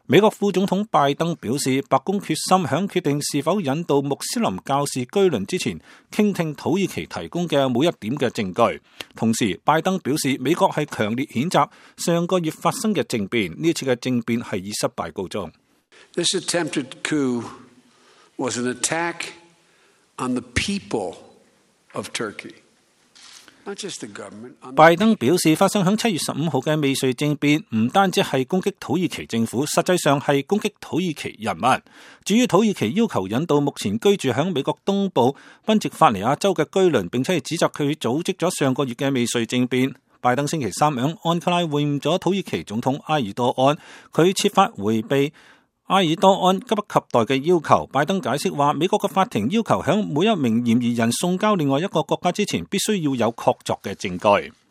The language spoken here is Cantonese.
美國副總統拜登表示，白宮決心喺決定是否引渡穆斯林教士居倫之前，傾聽土耳其提供嘅每一點嘅證據。同時，拜登表示，美國係強烈譴責上個月發生嘅政變，呢次嘅政變係以失敗告終。 This attempted coup was an attack on the people of Turkey. 拜登表示，發生響7月15號嘅未遂政變，唔單止係攻擊土耳其政府，實際上係攻擊土耳其人民。至於土耳其要求引渡目前居住響美國東部賓夕法尼亞州嘅居倫，並且係指責佢組織咗上個月嘅未遂政變。拜登星期三響安卡拉會晤咗土耳其總統埃爾多安，佢設法迴避埃爾多安急不及待嘅要求。拜登解釋話，美國嘅法庭要求響每一名嫌疑人送交另外一個國家之前，必須要有確鑿嘅證據。